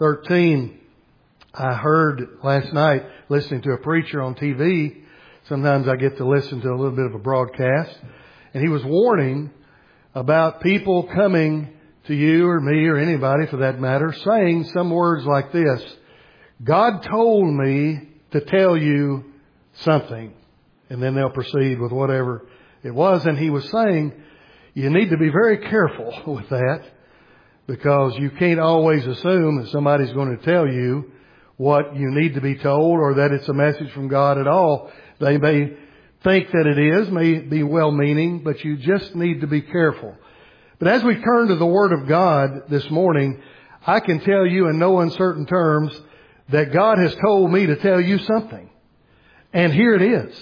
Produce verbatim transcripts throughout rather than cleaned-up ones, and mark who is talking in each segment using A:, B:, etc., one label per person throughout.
A: thirteen. I heard last night, listening to a preacher on T V, sometimes I get to listen to a little bit of a broadcast, and he was warning about people coming to you or me or anybody for that matter, saying some words like this: God told me to tell you something. And then they'll proceed with whatever it was. And he was saying you need to be very careful with that, because you can't always assume that somebody's going to tell you what you need to be told, or that it's a message from God at all. They may think that it is, may be well-meaning, but you just need to be careful. But as we turn to the Word of God this morning, I can tell you in no uncertain terms that God has told me to tell you something. And here it is.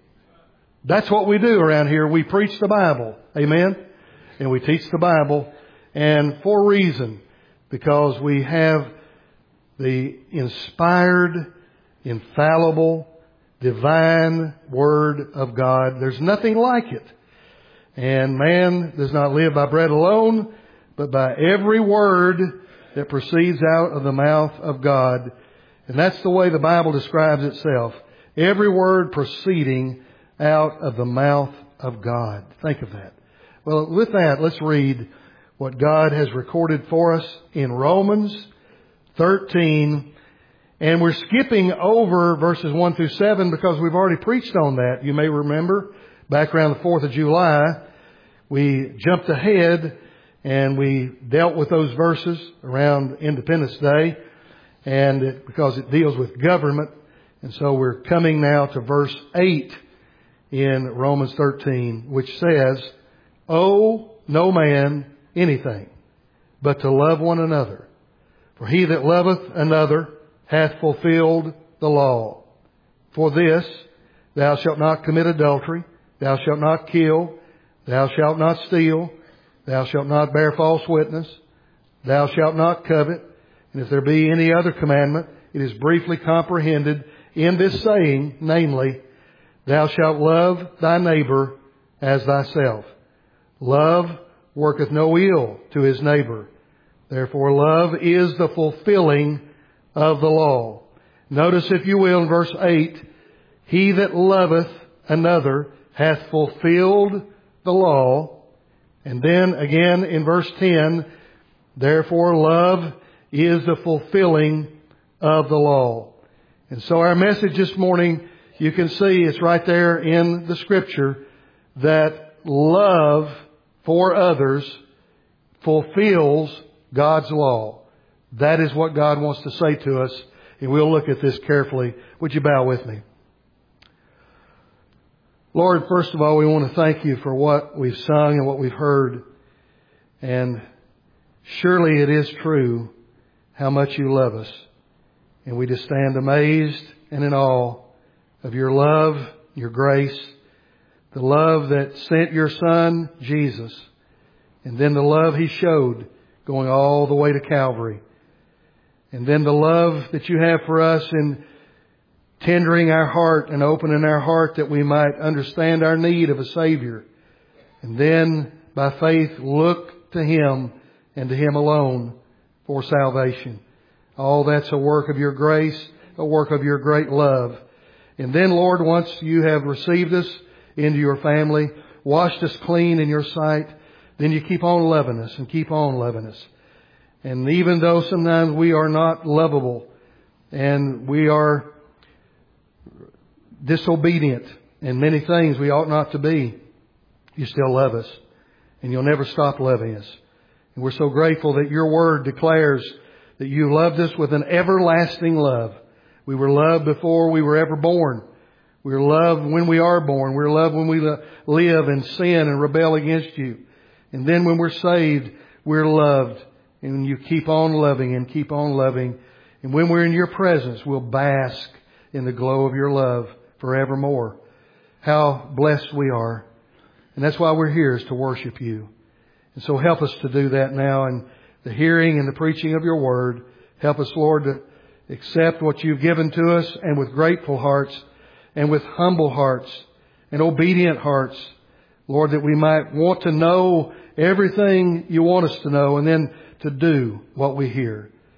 A: That's what we do around here. We preach the Bible. Amen? And we teach the Bible. And for a reason. Because we have the inspired, infallible, divine Word of God. There's nothing like it. And man does not live by bread alone, but by every word that proceeds out of the mouth of God. And that's the way the Bible describes itself. Every word proceeding out of the mouth of God. Think of that. Well, with that, let's read what God has recorded for us in Romans thirteen. And we're skipping over verses one through seven because we've already preached on that. You may remember back around the fourth of July, we jumped ahead and we dealt with those verses around Independence Day, and it, because it deals with government. And so we're coming now to verse eight in Romans thirteen, which says, "Owe no man anything, but to love one another. For he that loveth another hath fulfilled the law. For this, thou shalt not commit adultery, thou shalt not kill, thou shalt not steal, thou shalt not bear false witness, thou shalt not covet. And if there be any other commandment, it is briefly comprehended in this saying, namely, thou shalt love thy neighbor as thyself. Love worketh no ill to his neighbor. Therefore love is the fulfilling of the law." Notice, if you will, in verse eight, "He that loveth another hath fulfilled the law." And then again in verse ten, "Therefore love is the fulfilling of the law." And so our message this morning, you can see it's right there in the Scripture, that love for others fulfills God's law. That is what God wants to say to us, and we'll look at this carefully. Would you bow with me? Lord, first of all, we want to thank you for what we've sung and what we've heard. And surely it is true how much you love us. And we just stand amazed and in awe of your love, your grace, the love that sent your Son, Jesus, and then the love He showed going all the way to Calvary. And then the love that you have for us in tendering our heart and opening our heart that we might understand our need of a Savior. And then by faith look to Him and to Him alone for salvation. All that's a work of your grace, a work of your great love. And then, Lord, once you have received us into your family, washed us clean in your sight, then you keep on loving us and keep on loving us. And even though sometimes we are not lovable and we are disobedient in many things we ought not to be, you still love us. And you'll never stop loving us. And we're so grateful that your Word declares that you loved us with an everlasting love. We were loved before we were ever born. We were loved when we are born. We're loved when we live in sin and rebel against you. And then when we're saved, we're loved. And you keep on loving and keep on loving. And when we're in your presence, we'll bask in the glow of your love forevermore. How blessed we are. And that's why we're here, is to worship you. And so help us to do that now in the hearing and the preaching of your word. Help us, Lord, to accept what you've given to us, and with grateful hearts and with humble hearts and obedient hearts, Lord, that we might want to know everything you want us to know, and then to do what we hear.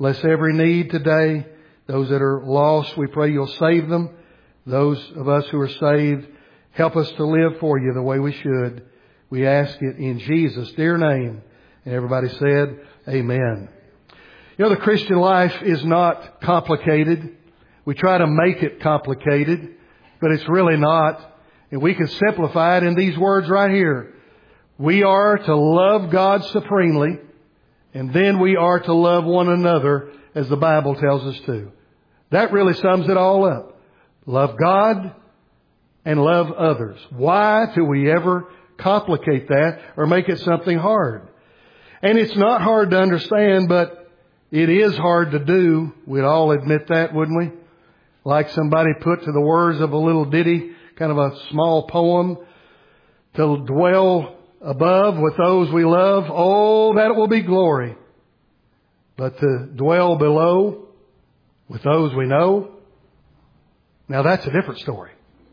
A: Bless every need today. Those that are lost, we pray you'll save them. Those of us who are saved, help us to live for you the way we should. We ask it in Jesus' dear name. And everybody said, amen. You know, the Christian life is not complicated. We try to make it complicated, but it's really not. And we can simplify it in these words right here. We are to love God supremely, and then we are to love one another as the Bible tells us to. That really sums it all up. Love God and love others. Why do we ever complicate that or make it something hard? And it's not hard to understand, but it is hard to do. We'd all admit that, wouldn't we? Like somebody put to the words of a little ditty, kind of a small poem, to dwell above with those we love, oh, that will be glory. But to dwell below with those we know, now that's a different story.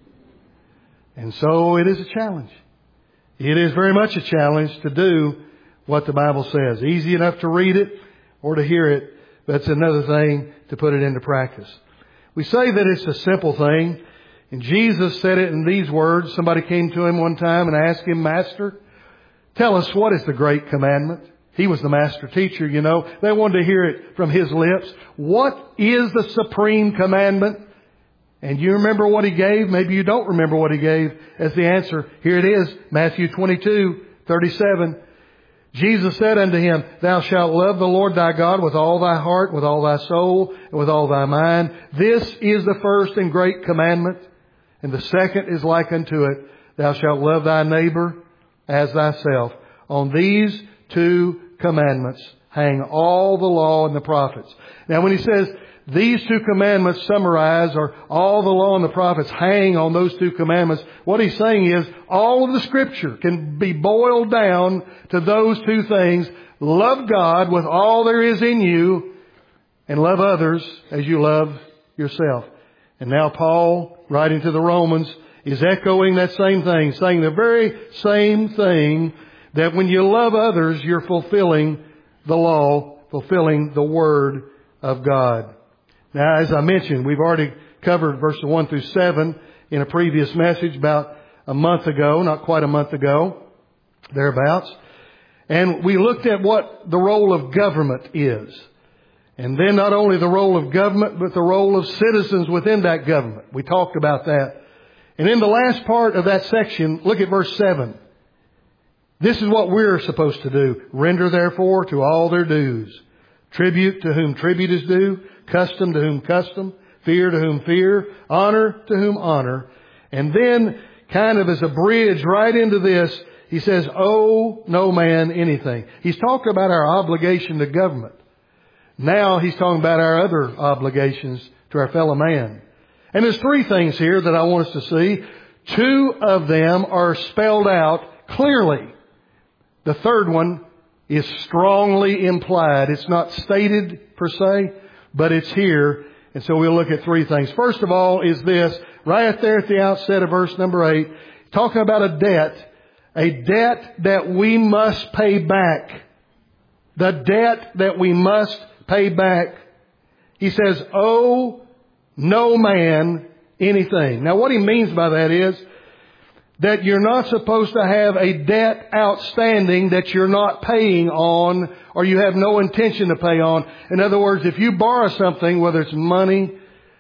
A: And so it is a challenge. It is very much a challenge to do what the Bible says. Easy enough to read it or to hear it, but it's another thing to put it into practice. We say that it's a simple thing, and Jesus said it in these words. Somebody came to him one time and asked him, Master, tell us, what is the great commandment? He was the master teacher, you know. They wanted to hear it from his lips. What is the supreme commandment? And you remember what he gave? Maybe you don't remember what he gave as the answer. Here it is, Matthew twenty-two, thirty-seven. Jesus said unto him, Thou shalt love the Lord thy God with all thy heart, with all thy soul, and with all thy mind. This is the first and great commandment. And the second is like unto it. Thou shalt love thy neighbor as thyself. On these two commandments hang all the law and the prophets. Now when he says these two commandments summarize, or all the law and the prophets hang on those two commandments, what he's saying is all of the Scripture can be boiled down to those two things. Love God with all there is in you, and love others as you love yourself. And now Paul, writing to the Romans, is echoing that same thing, saying the very same thing, that when you love others, you're fulfilling the law, fulfilling the Word of God. Now, as I mentioned, we've already covered verses one through seven in a previous message about a month ago, not quite a month ago, thereabouts. And we looked at what the role of government is. And then not only the role of government, but the role of citizens within that government. We talked about that. And in the last part of that section, look at verse seven. This is what we're supposed to do. Render therefore to all their dues. Tribute to whom tribute is due. Custom to whom custom. Fear to whom fear. Honor to whom honor. And then, kind of as a bridge right into this, he says, owe no man anything. He's talking about our obligation to government. Now he's talking about our other obligations to our fellow man. And there's three things here that I want us to see. Two of them are spelled out clearly. The third one is strongly implied. It's not stated per se, but it's here. And so we'll look at three things. First of all is this, right there at the outset of verse number eight, talking about a debt, a debt that we must pay back. The debt that we must pay back. He says, owe no man anything. Now what he means by that is that you're not supposed to have a debt outstanding that you're not paying on, or you have no intention to pay on. In other words, if you borrow something, whether it's money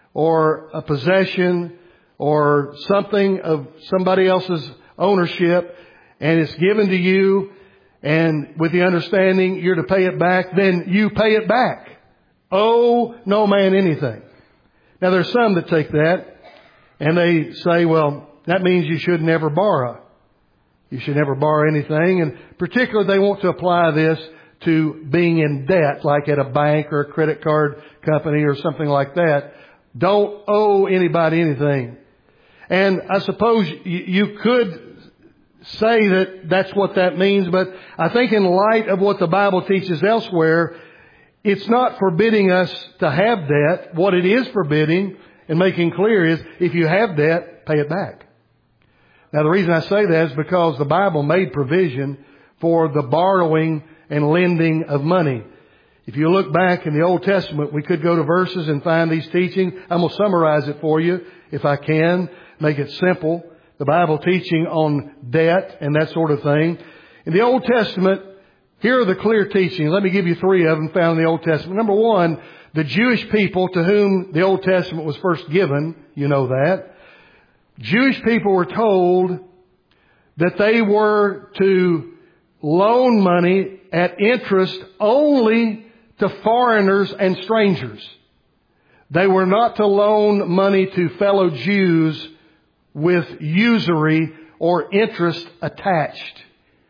A: or a possession or something of somebody else's ownership, and it's given to you, and with the understanding you're to pay it back, then you pay it back. Owe no man anything. Now there's some that take that and they say, well, that means you should never borrow. You should never borrow anything. And particularly they want to apply this to being in debt, like at a bank or a credit card company or something like that. Don't owe anybody anything. And I suppose you could say that that's what that means, but I think in light of what the Bible teaches elsewhere, it's not forbidding us to have debt. What it is forbidding and making clear is if you have debt, pay it back. Now the reason I say that is because the Bible made provision for the borrowing and lending of money. If you look back in the Old Testament, we could go to verses and find these teachings. I'm going to summarize it for you if I can, make it simple. The Bible teaching on debt and that sort of thing. In the Old Testament, here are the clear teachings. Let me give you three of them found in the Old Testament. Number one, the Jewish people to whom the Old Testament was first given, you know that. Jewish people were told that they were to loan money at interest only to foreigners and strangers. They were not to loan money to fellow Jews with usury or interest attached.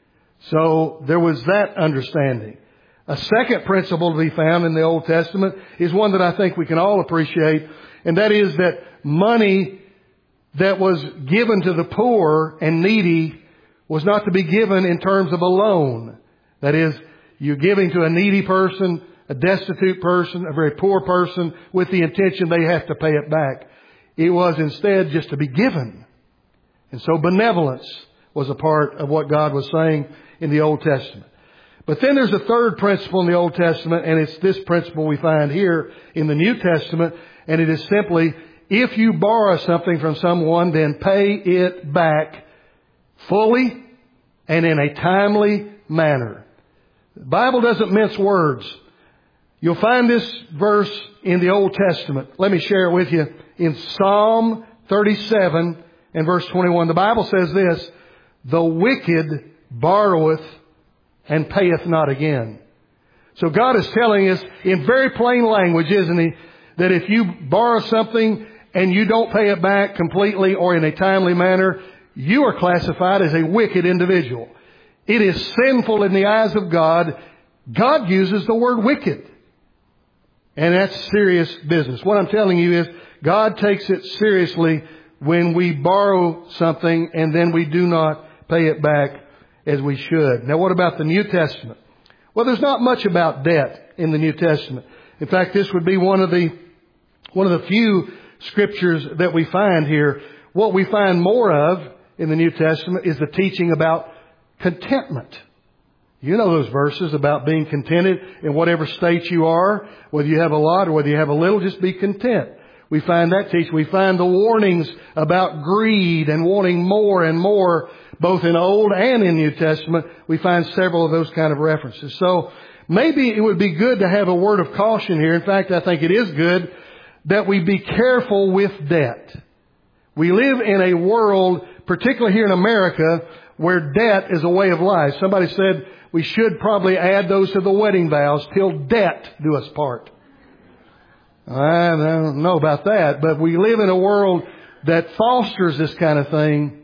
A: So there was that understanding. A second principle to be found in the Old Testament is one that I think we can all appreciate, and that is that money that was given to the poor and needy was not to be given in terms of a loan. That is, you're giving to a needy person, a destitute person, a very poor person, with the intention they have to pay it back. It was instead just to be given. And so benevolence was a part of what God was saying in the Old Testament. But then there's a third principle in the Old Testament, and it's this principle we find here in the New Testament, and it is simply, if you borrow something from someone, then pay it back fully and in a timely manner. The Bible doesn't mince words. You'll find this verse in the Old Testament. Let me share it with you. In Psalm thirty-seven and verse twenty-one, the Bible says this, "The wicked borroweth and payeth not again." So God is telling us in very plain language, isn't He, that if you borrow something and you don't pay it back completely or in a timely manner, you are classified as a wicked individual. It is sinful in the eyes of God. God uses the word wicked. And that's serious business. What I'm telling you is God takes it seriously when we borrow something and then we do not pay it back as we should. Now, what about the New Testament? Well, there's not much about debt in the New Testament. In fact, this would be one of the one of the few scriptures that we find here. What we find more of in the New Testament is the teaching about contentment. You know those verses about being contented in whatever state you are, whether you have a lot or whether you have a little, just be content. We find that teaching. We find the warnings about greed and wanting more and more, both in Old and in New Testament. We find several of those kind of references. So maybe it would be good to have a word of caution here. In fact, I think it is good that we be careful with debt. We live in a world, particularly here in America, where debt is a way of life. Somebody said we should probably add those to the wedding vows, till debt do us part. I don't know about that, but we live in a world that fosters this kind of thing,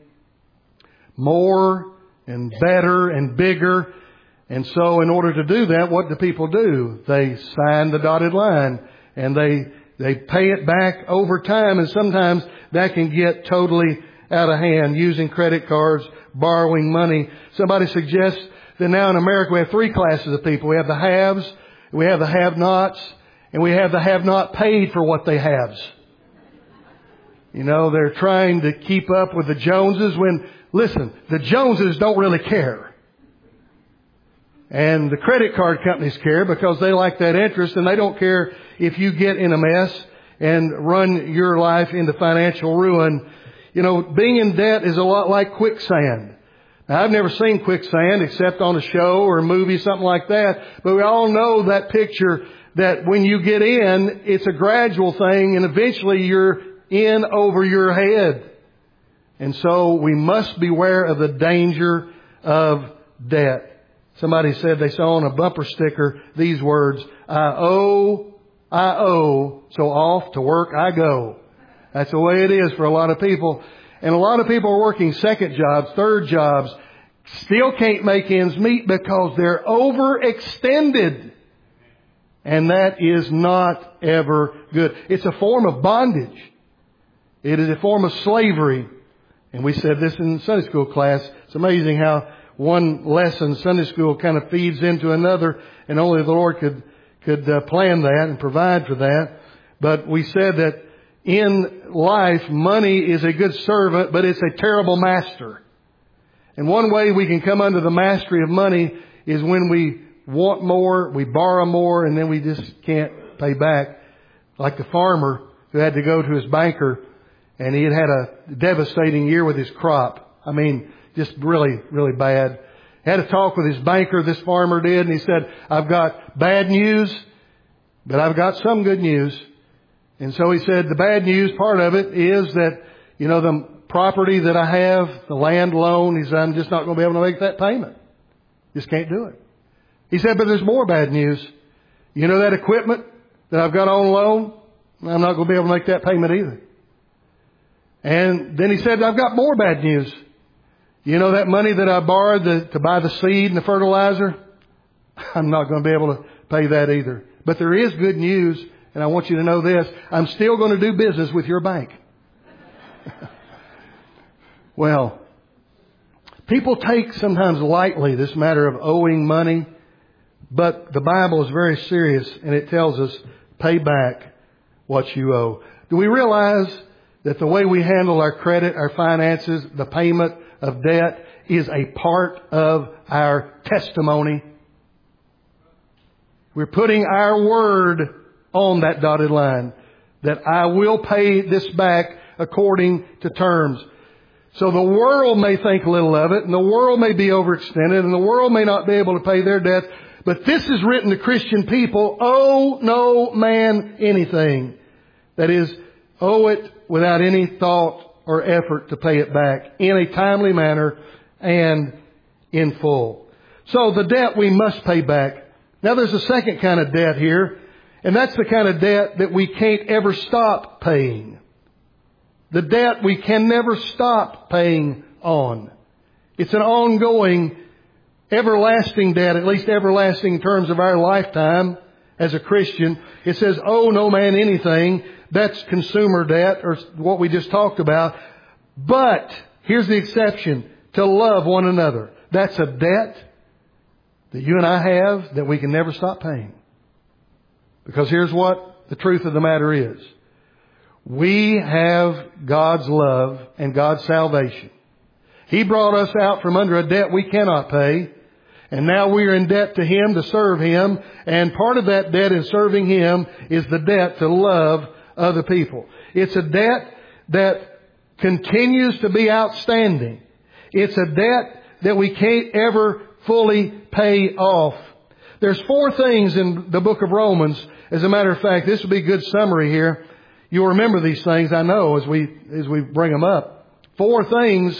A: more and better and bigger. And so in order to do that, what do people do? They sign the dotted line and they they pay it back over time, and sometimes that can get totally out of hand, using credit cards, borrowing money. Somebody suggests that now in America we have three classes of people. We have the haves, we have the have-nots, and we have the have-not paid for what they have. You know, they're trying to keep up with the Joneses when, listen, the Joneses don't really care. And the credit card companies care because they like that interest, and they don't care if you get in a mess and run your life into financial ruin. You know, being in debt is a lot like quicksand. Now, I've never seen quicksand except on a show or a movie, something like that. But we all know that picture that when you get in, it's a gradual thing, and eventually you're in over your head. And so we must beware of the danger of debt. Somebody said they saw on a bumper sticker these words, "I owe, I owe, so off to work I go." That's the way it is for a lot of people. And a lot of people are working second jobs, third jobs, still can't make ends meet because they're overextended. And that is not ever good. It's a form of bondage. It is a form of slavery. And we said this in Sunday school class. It's amazing how one lesson in Sunday school kind of feeds into another, and only the Lord could could uh, plan that and provide for that. But we said that in life, money is a good servant, but it's a terrible master. And one way we can come under the mastery of money is when we want more, we borrow more, and then we just can't pay back. Like the farmer who had to go to his banker, and he had had a devastating year with his crop. I mean, just really, really bad. He had a talk with his banker, this farmer did, and he said, I've got bad news, but I've got some good news. And so he said, the bad news part of it is that, you know, the property that I have, the land loan, he said, I'm just not going to be able to make that payment. Just can't do it. He said, but there's more bad news. You know that equipment that I've got on loan? I'm not going to be able to make that payment either. And then he said, I've got more bad news. You know that money that I borrowed to, to buy the seed and the fertilizer? I'm not going to be able to pay that either. But there is good news, and I want you to know this. I'm still going to do business with your bank. Well, people take sometimes lightly this matter of owing money, but the Bible is very serious, and it tells us, pay back what you owe. Do we realize that the way we handle our credit, our finances, the payment of debt is a part of our testimony? We're putting our word on that dotted line that I will pay this back according to terms. So the world may think little of it, and the world may be overextended, and the world may not be able to pay their debt. But this is written to Christian people, owe no man anything. That is, owe it without any thought or effort to pay it back in a timely manner and in full. So the debt we must pay back. Now there's a second kind of debt here, and that's the kind of debt that we can't ever stop paying. The debt we can never stop paying on. It's an ongoing, everlasting debt, at least everlasting in terms of our lifetime as a Christian. It says, owe no man anything. That's consumer debt, or what we just talked about. But, here's the exception, to love one another. That's a debt that you and I have that we can never stop paying. Because here's what the truth of the matter is. We have God's love and God's salvation. He brought us out from under a debt we cannot pay. And now we are in debt to Him to serve Him. And part of that debt in serving Him is the debt to love other people. It's a debt that continues to be outstanding. It's a debt that we can't ever fully pay off. There's four things in the book of Romans. As a matter of fact, this will be a good summary here. You'll remember these things, I know, as we as we bring them up. Four things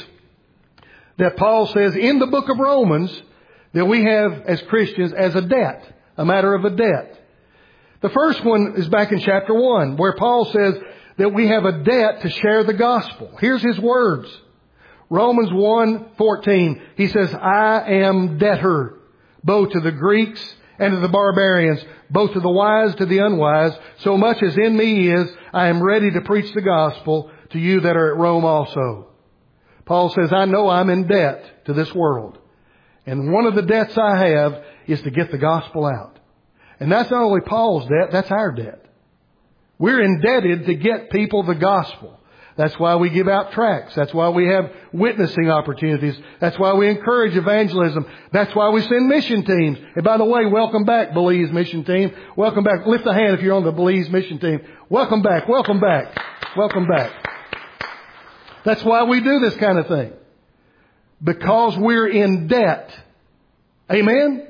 A: that Paul says in the book of Romans that we have as Christians as a debt, a matter of a debt. The first one is back in chapter one, where Paul says that we have a debt to share the gospel. Here's his words. Romans one fourteen. He says, I am debtor, both to the Greeks and to the barbarians, both to the wise to the unwise. So much as in me is, I am ready to preach the gospel to you that are at Rome also. Paul says, I know I'm in debt to this world. And one of the debts I have is to get the gospel out. And that's not only Paul's debt, that's our debt. We're indebted to get people the gospel. That's why we give out tracts. That's why we have witnessing opportunities. That's why we encourage evangelism. That's why we send mission teams. And by the way, welcome back, Belize mission team. Welcome back. Lift a hand if you're on the Belize mission team. Welcome back. Welcome back. Welcome back. That's why we do this kind of thing. Because we're in debt. Amen?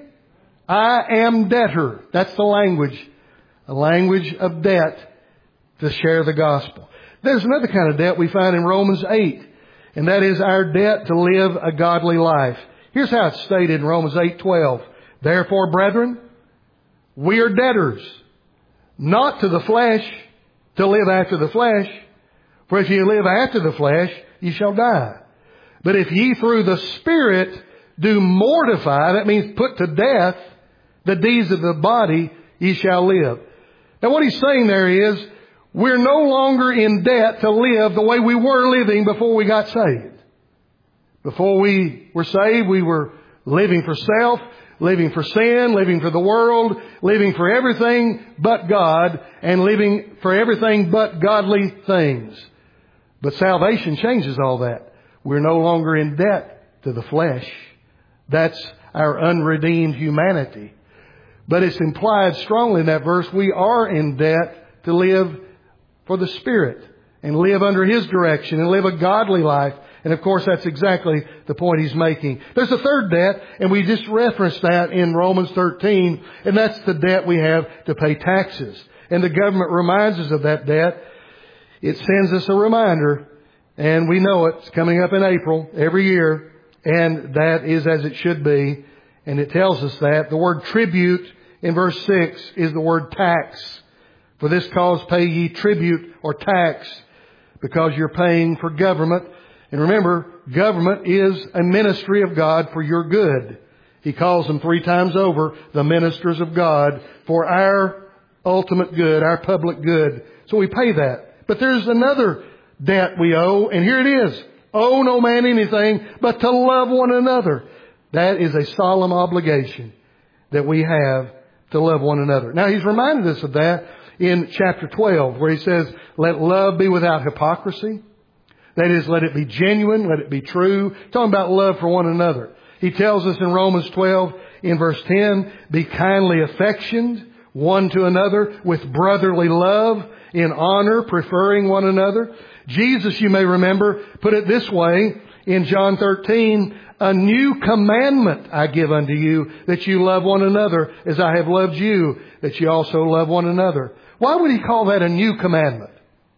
A: I am debtor. That's the language. A language of debt to share the gospel. There's another kind of debt we find in Romans eight, and that is our debt to live a godly life. Here's how it's stated in Romans eight twelve. Therefore, brethren, we are debtors, not to the flesh, to live after the flesh. For if ye live after the flesh, ye shall die. But if ye through the Spirit do mortify, that means put to death, the deeds of the body, ye shall live. Now what he's saying there is, we're no longer in debt to live the way we were living before we got saved. Before we were saved, we were living for self, living for sin, living for the world, living for everything but God, and living for everything but godly things. But salvation changes all that. We're no longer in debt to the flesh. That's our unredeemed humanity. But it's implied strongly in that verse, we are in debt to live for the Spirit and live under His direction and live a godly life. And of course, that's exactly the point he's making. There's a third debt, and we just referenced that in Romans thirteen, and that's the debt we have to pay taxes. And the government reminds us of that debt. It sends us a reminder, and we know it's coming up in April every year, and that is as it should be. And it tells us that. The word tribute in verse six is the word tax. For this cause pay ye tribute or tax, because you're paying for government. And remember, government is a ministry of God for your good. He calls them three times over the ministers of God for our ultimate good, our public good. So we pay that. But there's another debt we owe, and here it is. Owe no man anything but to love one another. That is a solemn obligation that we have to love one another. Now, he's reminded us of that in chapter twelve, where he says, let love be without hypocrisy. That is, let it be genuine, let it be true. Talking about love for one another. He tells us in Romans twelve, in verse ten, be kindly affectioned one to another with brotherly love, in honor, preferring one another. Jesus, you may remember, put it this way in John thirteen, a new commandment I give unto you, that you love one another as I have loved you, that you also love one another. Why would he call that a new commandment?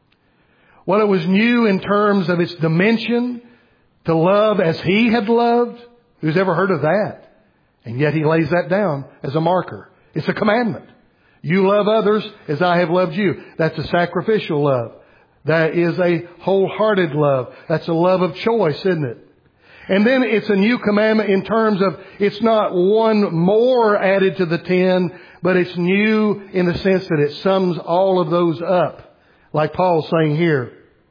A: Well, it was new in terms of its dimension, to love as He had loved. Who's ever heard of that? And yet He lays that down as a marker. It's a commandment. You love others as I have loved you. That's a sacrificial love. That is a wholehearted love. That's a love of choice, isn't it? And then it's a new commandment in terms of it's not one more added to the ten, but it's new in the sense that it sums all of those up. Like Paul's saying here.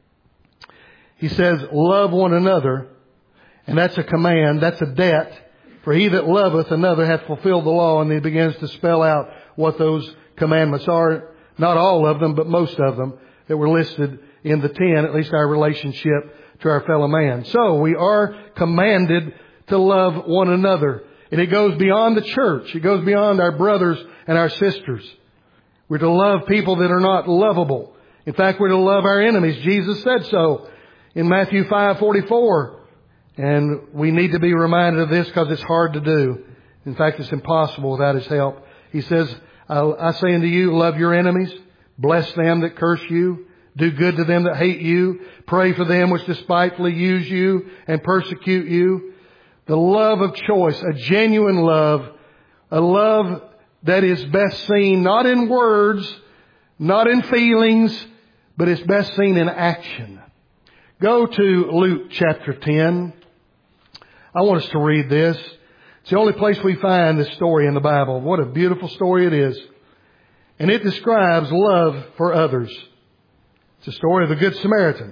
A: He says, love one another. And that's a command. That's a debt. For he that loveth another hath fulfilled the law. And he begins to spell out what those commandments are. Not all of them, but most of them that were listed in the ten, at least our relationship to our fellow man. So we are commanded to love one another. And it goes beyond the church. It goes beyond our brothers and our sisters. We're to love people that are not lovable. In fact, we're to love our enemies. Jesus said so in Matthew five forty-four. And we need to be reminded of this because it's hard to do. In fact, it's impossible without His help. He says, I, I say unto you, love your enemies. Bless them that curse you. Do good to them that hate you. Pray for them which despitefully use you and persecute you. The love of choice, a genuine love, a love that is best seen not in words, not in feelings, but it's best seen in action. Go to Luke chapter ten. I want us to read this. It's the only place we find this story in the Bible. What a beautiful story it is. And it describes love for others. It's the story of the Good Samaritan.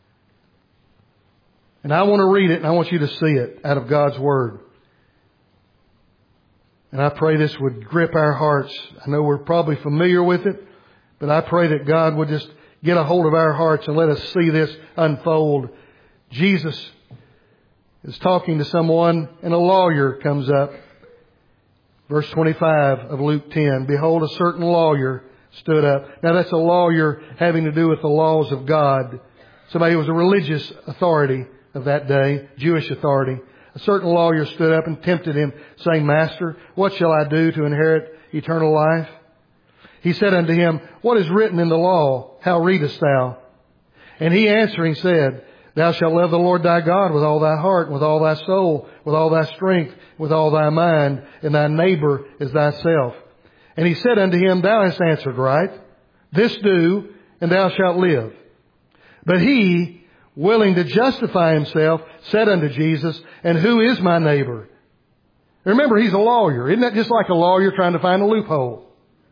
A: And I want to read it, and I want you to see it out of God's Word. And I pray this would grip our hearts. I know we're probably familiar with it, but I pray that God would just get a hold of our hearts and let us see this unfold. Jesus is talking to someone, and a lawyer comes up. Verse twenty-five of Luke ten. Behold, a certain lawyer stood up. Now that's a lawyer having to do with the laws of God. Somebody who was a religious authority of that day, Jewish authority. A certain lawyer stood up and tempted him, saying, Master, what shall I do to inherit eternal life? He said unto him, What is written in the law? How readest thou? And he answering said, Thou shalt love the Lord thy God with all thy heart, with all thy soul, with all thy strength, with all thy mind, and thy neighbor as thyself. And he said unto him, Thou hast answered right. This do, and thou shalt live. But he, willing to justify himself, said unto Jesus, And who is my neighbor? Remember, he's a lawyer. Isn't that just like a lawyer trying to find a loophole?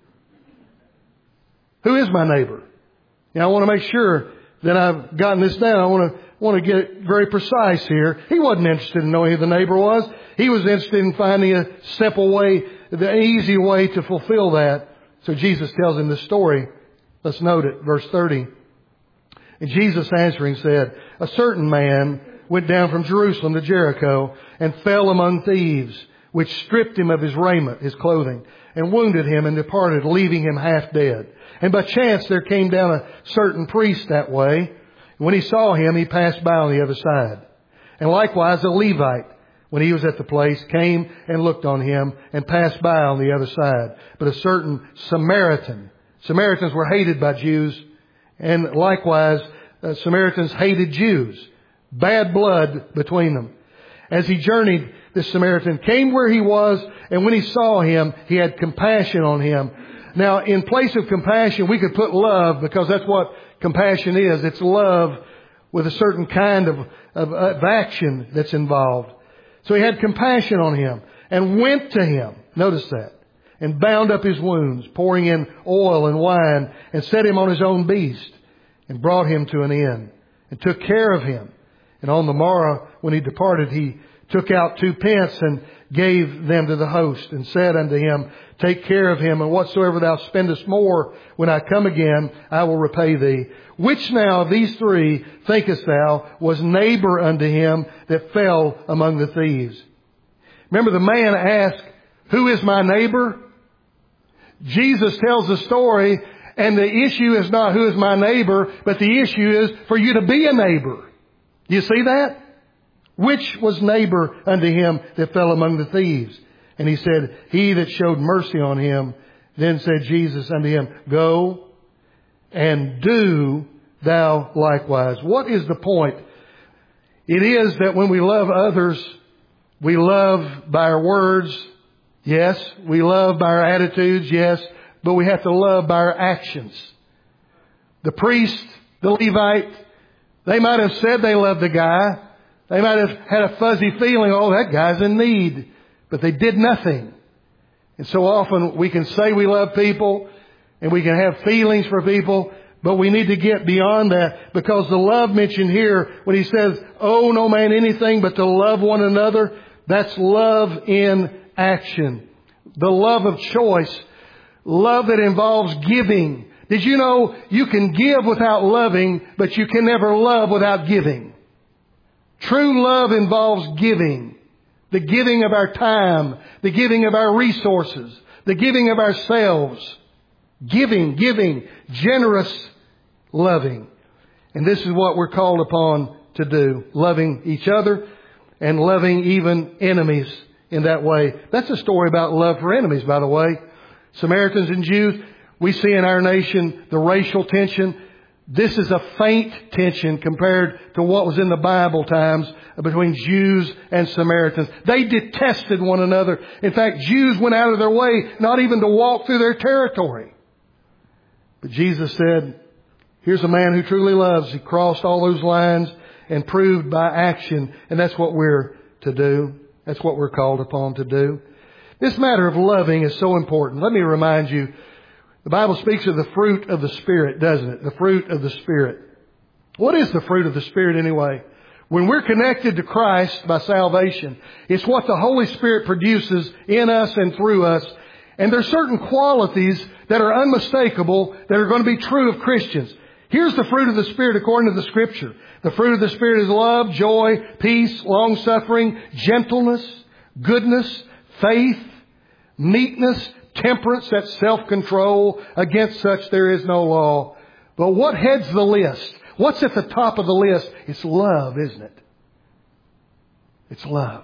A: Who is my neighbor? Now, I want to make sure that I've gotten this down. I want to want to get very precise here. He wasn't interested in knowing who the neighbor was. He was interested in finding a simple way, the easy way to fulfill that. So Jesus tells him this story. Let's note it, verse thirty. And Jesus answering said, A certain man went down from Jerusalem to Jericho and fell among thieves, which stripped him of his raiment, his clothing, and wounded him and departed, leaving him half dead. And by chance there came down a certain priest that way. When he saw him, he passed by on the other side. And likewise a Levite, when he was at the place, came and looked on him and passed by on the other side. But a certain Samaritan, Samaritans were hated by Jews, and likewise uh, Samaritans hated Jews. Bad blood between them. As he journeyed, this Samaritan came where he was, and when he saw him, he had compassion on him. Now, in place of compassion, we could put love, because that's what compassion is. It's love with a certain kind of, of, of action that's involved. So he had compassion on him and went to him. Notice that. And bound up his wounds, pouring in oil and wine, and set him on his own beast, and brought him to an inn, and took care of him. And on the morrow, when he departed, he took out two pence and gave them to the host, and said unto him, Take care of him, and whatsoever thou spendest more, when I come again, I will repay thee. Which now of these three, thinkest thou, was neighbor unto him that fell among the thieves? Remember, the man asked, Who is my neighbor? Jesus tells the story, and the issue is not who is my neighbor, but the issue is for you to be a neighbor. You see that? Which was neighbor unto him that fell among the thieves? And he said, He that showed mercy on him. Then said Jesus unto him, Go and do thou likewise. What is the point? It is that when we love others, we love by our words, yes. We love by our attitudes, yes. But we have to love by our actions. The priest, the Levite, they might have said they loved the guy. They might have had a fuzzy feeling, oh, that guy's in need. But they did nothing. And so often we can say we love people and we can have feelings for people, but we need to get beyond that, because the love mentioned here, when he says, owe no man anything but to love one another, that's love in action. The love of choice. Love that involves giving. Did you know you can give without loving, but you can never love without giving? True love involves giving. The giving of our time, the giving of our resources, the giving of ourselves. Giving, giving, generous loving. And this is what we're called upon to do. Loving each other and loving even enemies in that way. That's a story about love for enemies, by the way. Samaritans and Jews, we see in our nation the racial tension. This is a faint tension compared to what was in the Bible times between Jews and Samaritans. They detested one another. In fact, Jews went out of their way not even to walk through their territory. But Jesus said, here's a man who truly loves. He crossed all those lines and proved by action. And that's what we're to do. That's what we're called upon to do. This matter of loving is so important. Let me remind you, the Bible speaks of the fruit of the Spirit, doesn't it? The fruit of the Spirit. What is the fruit of the Spirit anyway? When we're connected to Christ by salvation, it's what the Holy Spirit produces in us and through us. And there's certain qualities that are unmistakable that are going to be true of Christians. Here's the fruit of the Spirit according to the Scripture. The fruit of the Spirit is love, joy, peace, long-suffering, gentleness, goodness, faith, meekness, temperance, that's self-control. Against such there is no law. But what heads the list? What's at the top of the list? It's love, isn't it? It's love.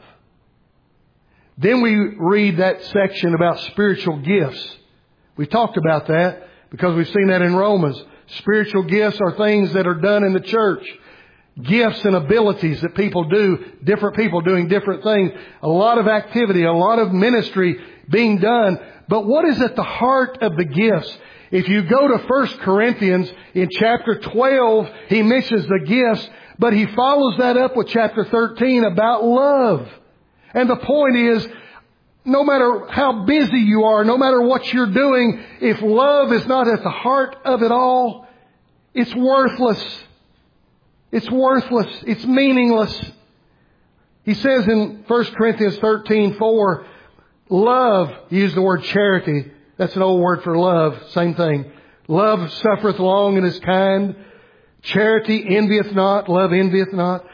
A: Then we read that section about spiritual gifts. We talked about that because we've seen that in Romans. Spiritual gifts are things that are done in the church. Gifts and abilities that people do, different people doing different things. A lot of activity, a lot of ministry being done. But what is at the heart of the gifts? If you go to First Corinthians in chapter twelve, he mentions the gifts, but he follows that up with chapter thirteen about love. And the point is, no matter how busy you are, no matter what you're doing, if love is not at the heart of it all, it's worthless. It's worthless. It's meaningless. He says in First Corinthians thirteen four, love, he used the word charity. That's an old word for love. Same thing. Love suffereth long and is kind. Charity envieth not. Love envieth not.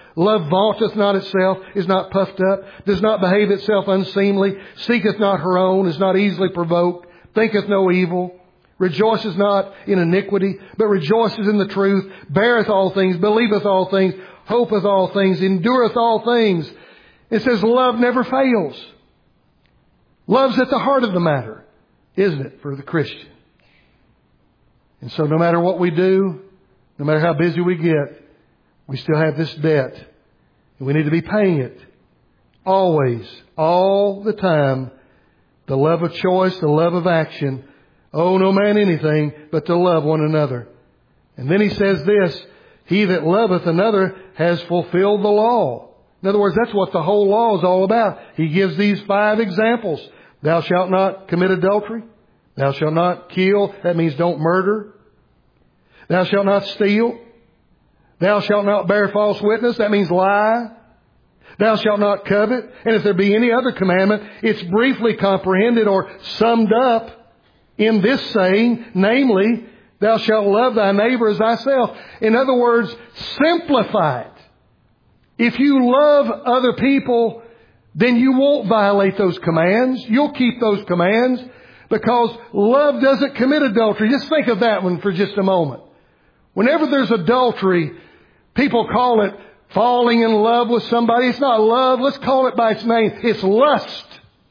A: Love vaunteth not itself, is not puffed up, does not behave itself unseemly, seeketh not her own, is not easily provoked, thinketh no evil, rejoiceth not in iniquity, but rejoiceth in the truth, beareth all things, believeth all things, hopeth all things, endureth all things. It says love never fails. Love's at the heart of the matter, isn't it, for the Christian? And so no matter what we do, no matter how busy we get, we still have this debt. And we need to be paying it. Always, all the time. The love of choice, the love of action. Owe no man anything but to love one another. And then he says this, he that loveth another has fulfilled the law. In other words, that's what the whole law is all about. He gives these five examples. Thou shalt not commit adultery. Thou shalt not kill. That means don't murder. Thou shalt not steal. Thou shalt not bear false witness. That means lie. Thou shalt not covet. And if there be any other commandment, it's briefly comprehended or summed up in this saying, namely, thou shalt love thy neighbor as thyself. In other words, simplify it. If you love other people, then you won't violate those commands. You'll keep those commands because love doesn't commit adultery. Just think of that one for just a moment. Whenever there's adultery, people call it falling in love with somebody. It's not love. Let's call it by its name. It's lust.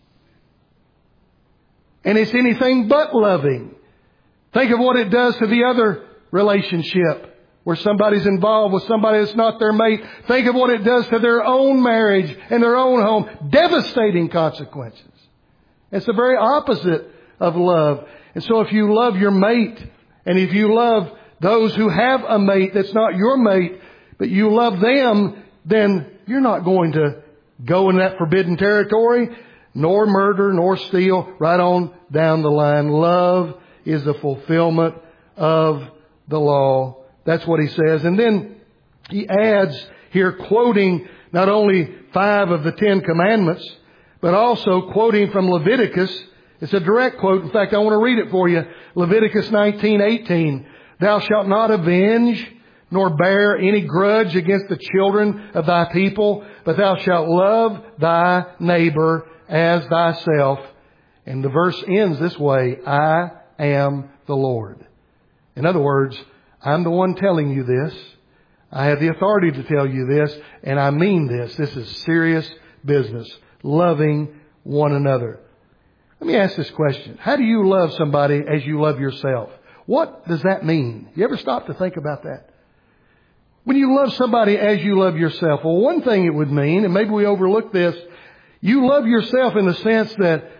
A: And it's anything but loving. Think of what it does to the other relationship where somebody's involved with somebody that's not their mate. Think of what it does to their own marriage and their own home. Devastating consequences. It's the very opposite of love. And so if you love your mate, and if you love those who have a mate that's not your mate, but you love them, then you're not going to go in that forbidden territory, nor murder, nor steal, right on down the line. Love is the fulfillment of the law. That's what he says. And then he adds here, quoting not only five of the Ten Commandments, but also quoting from Leviticus. It's a direct quote. In fact, I want to read it for you. Leviticus nineteen eighteen. Thou shalt not avenge, nor bear any grudge against the children of thy people, but thou shalt love thy neighbor as thyself. And the verse ends this way, I am the Lord. In other words, I'm the one telling you this. I have the authority to tell you this, and I mean this. This is serious business. Loving one another. Let me ask this question. How do you love somebody as you love yourself? What does that mean? You ever stop to think about that? When you love somebody as you love yourself, well, one thing it would mean, and maybe we overlook this, you love yourself in the sense that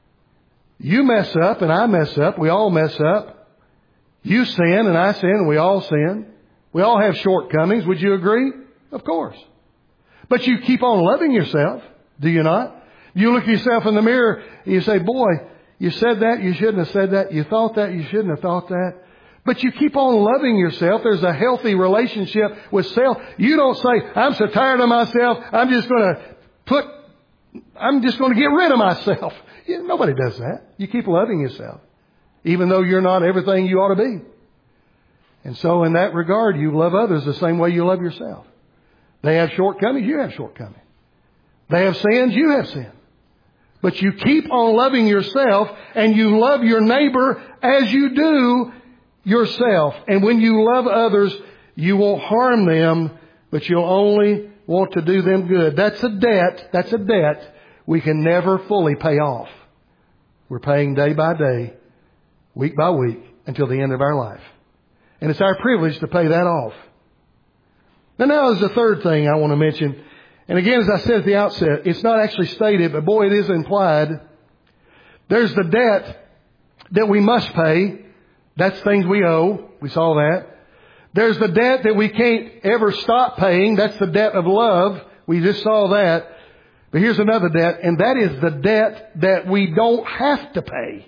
A: you mess up and I mess up. We all mess up. You sin and I sin and we all sin. We all have shortcomings. Would you agree? Of course. But you keep on loving yourself, do you not? You look at yourself in the mirror and you say, boy, you said that, you shouldn't have said that. You thought that, you shouldn't have thought that. But you keep on loving yourself. There's a healthy relationship with self. You don't say, I'm so tired of myself, I'm just going to put, I'm just going to get rid of myself. Yeah, nobody does that. You keep loving yourself, even though you're not everything you ought to be. And so in that regard, you love others the same way you love yourself. They have shortcomings, you have shortcomings. They have sins, you have sins. But you keep on loving yourself, and you love your neighbor as you do yourself. And when you love others, you won't harm them, but you'll only want to do them good. That's a debt. That's a debt we can never fully pay off. We're paying day by day, week by week, until the end of our life. And it's our privilege to pay that off. Now, now is the third thing I want to mention. And again, as I said at the outset, it's not actually stated, but boy, it is implied. There's the debt that we must pay. That's things we owe. We saw that. There's the debt that we can't ever stop paying. That's the debt of love. We just saw that. But here's another debt, and that is the debt that we don't have to pay.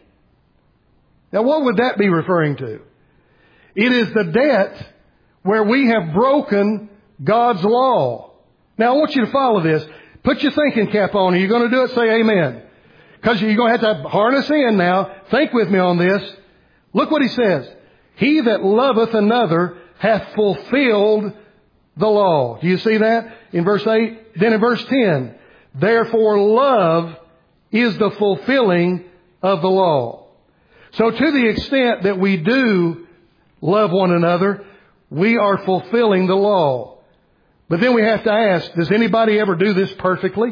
A: Now, what would that be referring to? It is the debt where we have broken God's law. Now, I want you to follow this. Put your thinking cap on. Are you going to do it? Say amen. Because you're going to have to harness in now. Think with me on this. Look what he says. He that loveth another hath fulfilled the law. Do you see that in verse eight? Then in verse ten, therefore love is the fulfilling of the law. So to the extent that we do love one another, we are fulfilling the law. But then we have to ask, does anybody ever do this perfectly?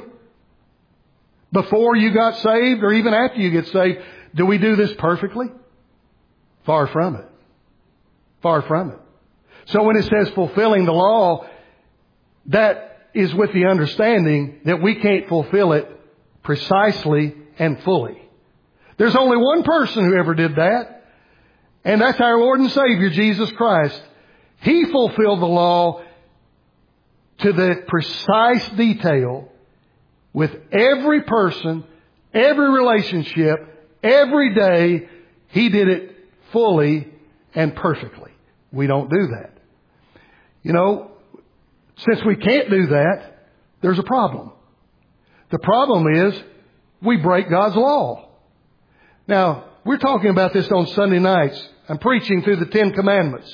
A: Before you got saved or even after you get saved, do we do this perfectly? Far from it. Far from it. So when it says fulfilling the law, that is with the understanding that we can't fulfill it precisely and fully. There's only one person who ever did that, and that's our Lord and Savior, Jesus Christ. He fulfilled the law to the precise detail with every person, every relationship, every day. He did it fully and perfectly. We don't do that. You know, since we can't do that, there's a problem. The problem is we break God's law. Now, we're talking about this on Sunday nights. I'm preaching through the Ten Commandments.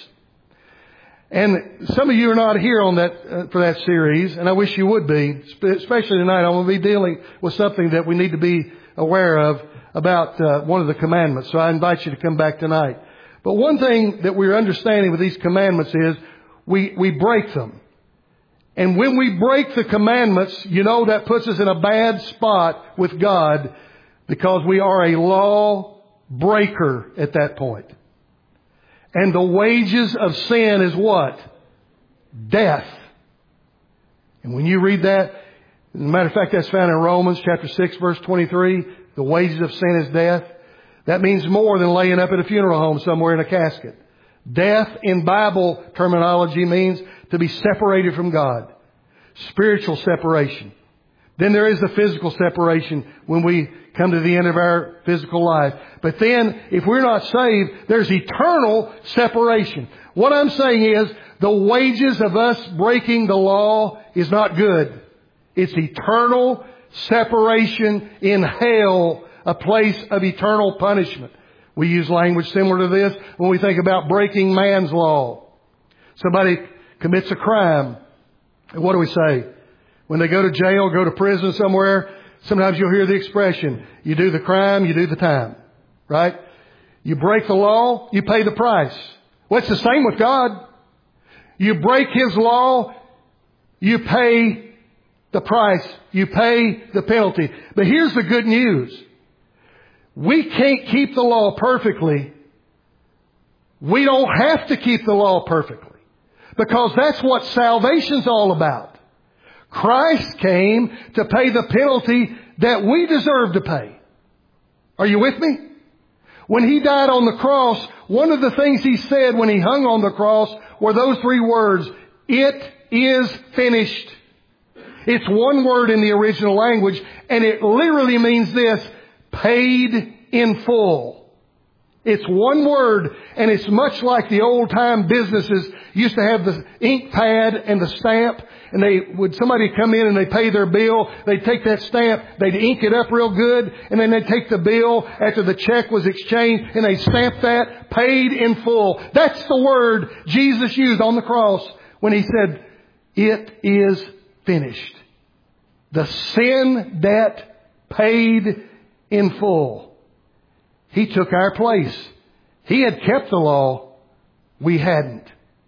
A: And some of you are not here on that uh, for that series, and I wish you would be. Especially tonight, I'm going to be dealing with something that we need to be aware of about uh, one of the commandments. So I invite you to come back tonight. But one thing that we're understanding with these commandments is we, we break them. And when we break the commandments, you know that puts us in a bad spot with God because we are a law breaker at that point. And the wages of sin is what? Death. And when you read that, as a matter of fact, that's found in Romans chapter six, verse twenty-three. The wages of sin is death. That means more than laying up at a funeral home somewhere in a casket. Death in Bible terminology means to be separated from God. Spiritual separation. Then there is the physical separation when we come to the end of our physical life. But then, if we're not saved, there's eternal separation. What I'm saying is, the wages of us breaking the law is not good. It's eternal separation in hell, a place of eternal punishment. We use language similar to this when we think about breaking man's law. Somebody commits a crime. And what do we say? When they go to jail, go to prison somewhere, sometimes you'll hear the expression, you do the crime, you do the time. Right? You break the law, you pay the price. Well, it's the same with God. You break His law, you pay the price. You pay the penalty. But here's the good news. We can't keep the law perfectly. We don't have to keep the law perfectly. Because that's what salvation's all about. Christ came to pay the penalty that we deserve to pay. Are you with me? When He died on the cross, one of the things He said when He hung on the cross were those three words, "It is finished." It's one word in the original language, and it literally means this, paid in full. It's one word, and it's much like the old-time businesses used to have the ink pad and the stamp, and they would somebody come in and they pay their bill, they'd take that stamp, they'd ink it up real good, and then they'd take the bill after the check was exchanged, and they'd stamp that, paid in full. That's the word Jesus used on the cross when He said, "It is finished." The sin debt paid in full. He took our place. He had kept the law. We hadn't.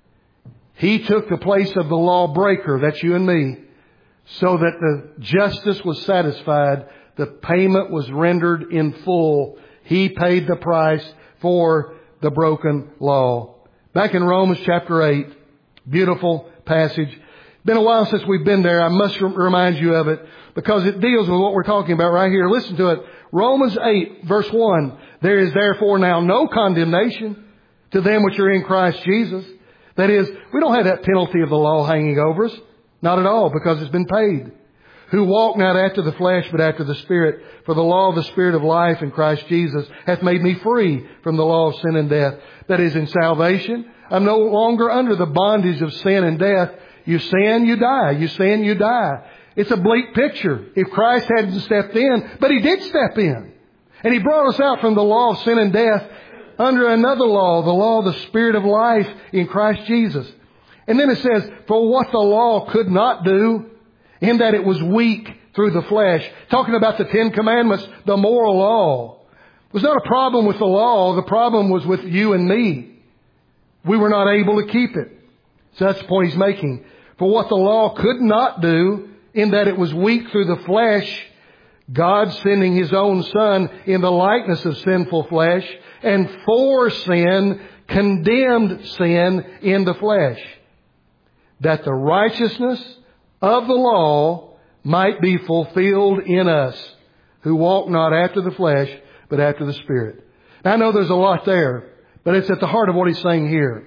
A: He took the place of the lawbreaker, that's you and me, so that the justice was satisfied, the payment was rendered in full. He paid the price for the broken law. Back in Romans chapter eight, beautiful passage. Been a while since we've been there. I must remind you of it because it deals with what we're talking about right here. Listen to it. Romans eight, verse one. There is therefore now no condemnation to them which are in Christ Jesus. That is, we don't have that penalty of the law hanging over us. Not at all, because it's been paid. Who walk not after the flesh, but after the Spirit. For the law of the Spirit of life in Christ Jesus hath made me free from the law of sin and death. That is, in salvation, I'm no longer under the bondage of sin and death. You sin, you die. You sin, you die. It's a bleak picture if Christ hadn't stepped in, but He did step in. And He brought us out from the law of sin and death under another law, the law of the Spirit of life in Christ Jesus. And then it says, for what the law could not do, in that it was weak through the flesh. Talking about the Ten Commandments, the moral law. It was not a problem with the law. The problem was with you and me. We were not able to keep it. So that's the point he's making. For what the law could not do, in that it was weak through the flesh, God sending His own Son in the likeness of sinful flesh, and for sin, condemned sin in the flesh, that the righteousness of the law might be fulfilled in us, who walk not after the flesh, but after the Spirit. Now, I know there's a lot there, but it's at the heart of what he's saying here.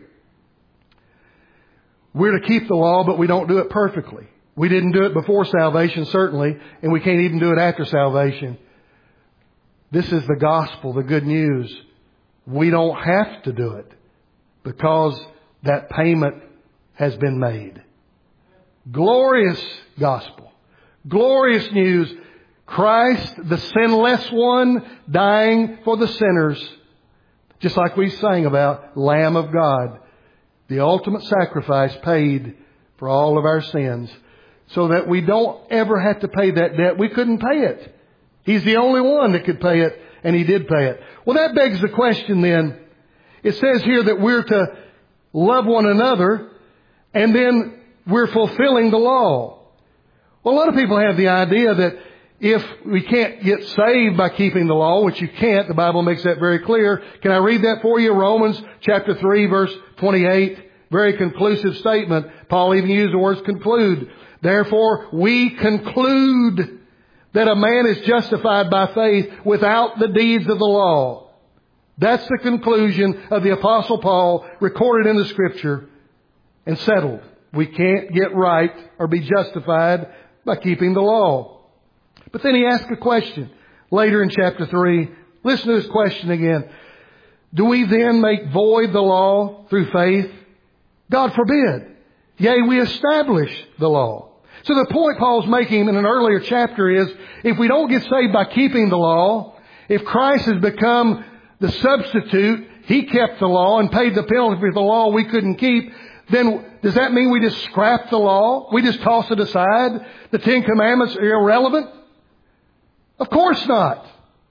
A: We're to keep the law, but we don't do it perfectly. We didn't do it before salvation, certainly, and we can't even do it after salvation. This is the gospel, the good news. We don't have to do it because that payment has been made. Glorious gospel. Glorious news. Christ, the sinless one, dying for the sinners. Just like we sang about, Lamb of God. The ultimate sacrifice paid for all of our sins. So that we don't ever have to pay that debt. We couldn't pay it. He's the only one that could pay it, and He did pay it. Well, that begs the question then. It says here that we're to love one another, and then we're fulfilling the law. Well, a lot of people have the idea that if we can't get saved by keeping the law, which you can't, the Bible makes that very clear. Can I read that for you? Romans chapter three, verse twenty-eight. Very conclusive statement. Paul even used the words conclude. Therefore, we conclude that a man is justified by faith without the deeds of the law. That's the conclusion of the Apostle Paul, recorded in the Scripture and settled. We can't get right or be justified by keeping the law. But then he asks a question later in chapter three. Listen to this question again. Do we then make void the law through faith? God forbid. Yea, we establish the law. So the point Paul's making in an earlier chapter is, if we don't get saved by keeping the law, if Christ has become the substitute, He kept the law and paid the penalty for the law we couldn't keep, then does that mean we just scrap the law? We just toss it aside? The Ten Commandments are irrelevant? Of course not.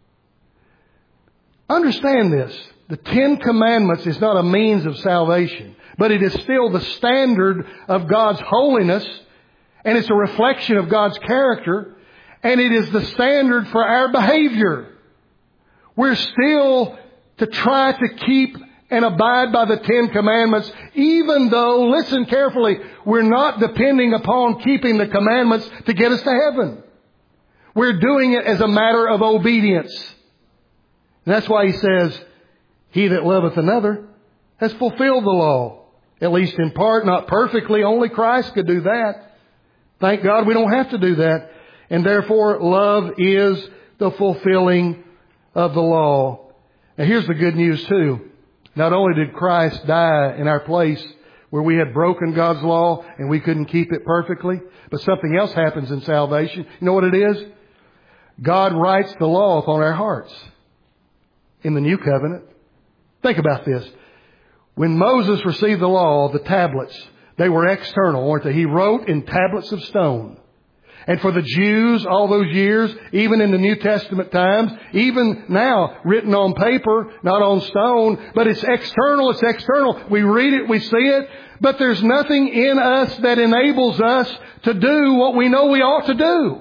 A: Understand this. The Ten Commandments is not a means of salvation, but it is still the standard of God's holiness, and it's a reflection of God's character, and it is the standard for our behavior. We're still to try to keep and abide by the Ten Commandments, even though, listen carefully, we're not depending upon keeping the commandments to get us to heaven. We're doing it as a matter of obedience. And that's why he says, he that loveth another has fulfilled the law. At least in part, not perfectly. Only Christ could do that. Thank God we don't have to do that. And therefore, love is the fulfilling of the law. Now here's the good news too. Not only did Christ die in our place where we had broken God's law and we couldn't keep it perfectly, but something else happens in salvation. You know what it is? God writes the law upon our hearts in the new covenant. Think about this. When Moses received the law, the tablets, they were external, weren't they? He wrote in tablets of stone. And for the Jews, all those years, even in the New Testament times, even now, written on paper, not on stone, but it's external, it's external. We read it, we see it, but there's nothing in us that enables us to do what we know we ought to do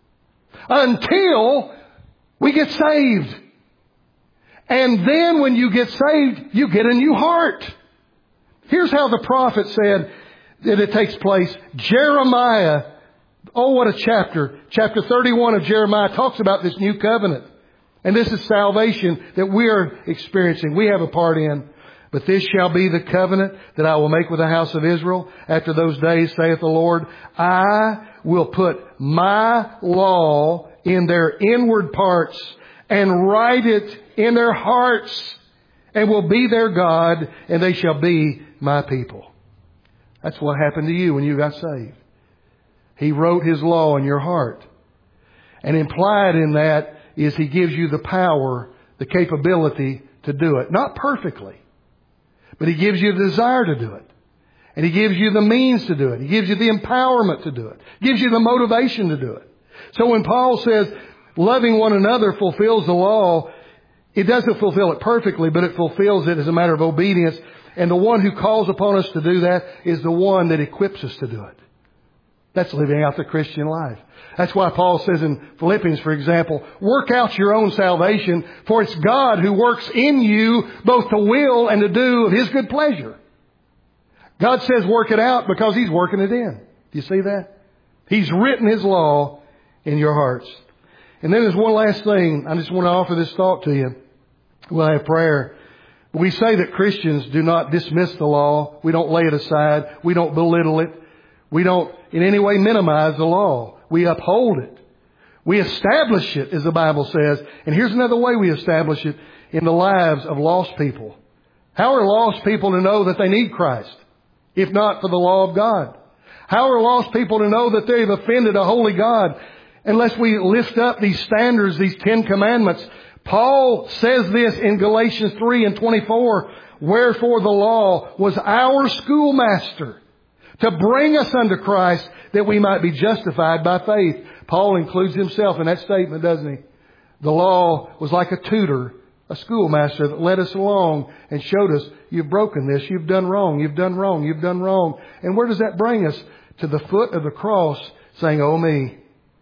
A: until we get saved. And then when you get saved, you get a new heart. Here's how the prophet said that it takes place. Jeremiah, oh, what a chapter. Chapter thirty-one of Jeremiah talks about this new covenant. And this is salvation that we are experiencing. We have a part in. But this shall be the covenant that I will make with the house of Israel. After those days, saith the Lord, I will put my law in their inward parts and write it in their hearts, and will be their God, and they shall be my people. That's what happened to you when you got saved. He wrote His law in your heart. And implied in that is He gives you the power, the capability to do it. Not perfectly, but He gives you the desire to do it. And He gives you the means to do it. He gives you the empowerment to do it. Gives you the motivation to do it. So when Paul says loving one another fulfills the law, it doesn't fulfill it perfectly, but it fulfills it as a matter of obedience. And the one who calls upon us to do that is the one that equips us to do it. That's living out the Christian life. That's why Paul says in Philippians, for example, work out your own salvation, for it's God who works in you both to will and to do of His good pleasure. God says work it out because He's working it in. Do you see that? He's written His law in your hearts. And then there's one last thing. I just want to offer this thought to you. We'll have prayer. We say that Christians do not dismiss the law. We don't lay it aside. We don't belittle it. We don't in any way minimize the law. We uphold it. We establish it, as the Bible says. And here's another way we establish it in the lives of lost people. How are lost people to know that they need Christ, if not for the law of God? How are lost people to know that they've offended a holy God unless we lift up these standards, these Ten Commandments? Paul says this in Galatians three and twenty-four, wherefore the law was our schoolmaster to bring us unto Christ that we might be justified by faith. Paul includes himself in that statement, doesn't he? The law was like a tutor, a schoolmaster that led us along and showed us, you've broken this, you've done wrong, you've done wrong, you've done wrong. And where does that bring us? To the foot of the cross saying, oh me,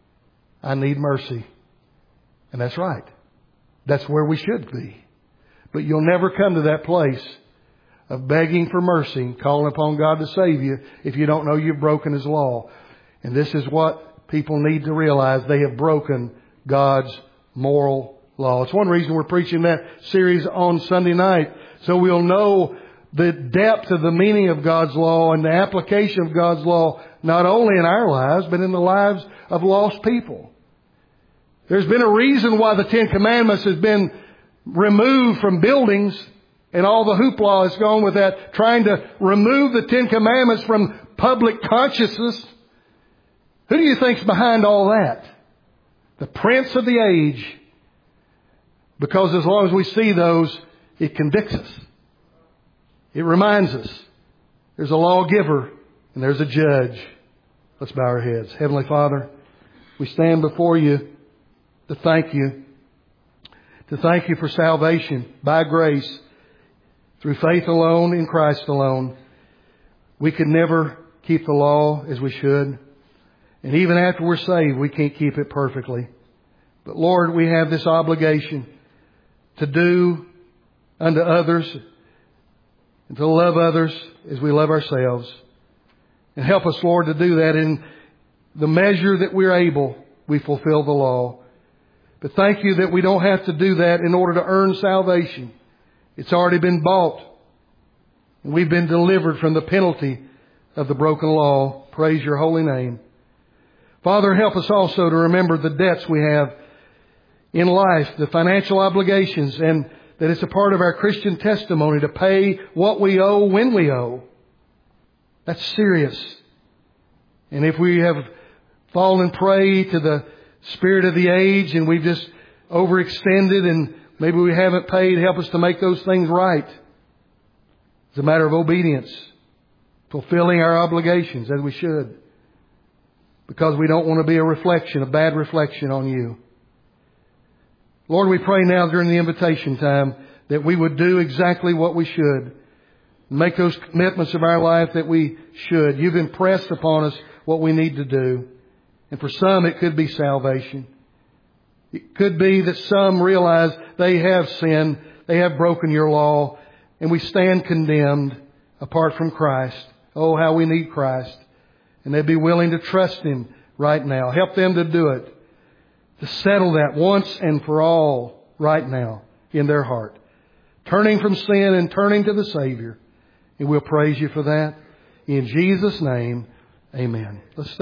A: I need mercy. And that's right. That's where we should be. But you'll never come to that place of begging for mercy, calling upon God to save you, if you don't know you've broken His law. And this is what people need to realize. They have broken God's moral law. It's one reason we're preaching that series on Sunday night, so we'll know the depth of the meaning of God's law and the application of God's law, not only in our lives, but in the lives of lost people. There's been a reason why the Ten Commandments has been removed from buildings, and all the hoopla has gone with that, trying to remove the Ten Commandments from public consciousness. Who do you think's behind all that? The prince of the age. Because as long as we see those, it convicts us. It reminds us there's a lawgiver and there's a judge. Let's bow our heads. Heavenly Father, we stand before You to thank You. To thank You for salvation by grace through faith alone in Christ alone. We could never keep the law as we should. And even after we're saved, we can't keep it perfectly. But Lord, we have this obligation to do unto others and to love others as we love ourselves. And help us, Lord, to do that in the measure that we're able. We fulfill the law. But thank You that we don't have to do that in order to earn salvation. It's already been bought. And we've been delivered from the penalty of the broken law. Praise Your holy name. Father, help us also to remember the debts we have in life, the financial obligations, and that it's a part of our Christian testimony to pay what we owe when we owe. That's serious. And if we have fallen prey to the spirit of the age and we've just overextended and maybe we haven't paid, help us to make those things right. It's a matter of obedience, fulfilling our obligations as we should, because we don't want to be a reflection, a bad reflection on You. Lord, we pray now during the invitation time that we would do exactly what we should. Make those commitments of our life that we should. You've impressed upon us what we need to do. And for some, it could be salvation. It could be that some realize they have sinned, they have broken Your law, and we stand condemned apart from Christ. Oh, how we need Christ. And they'd be willing to trust Him right now. Help them to do it. To settle that once and for all right now in their heart. Turning from sin and turning to the Savior. And we'll praise You for that. In Jesus' name, amen. Let's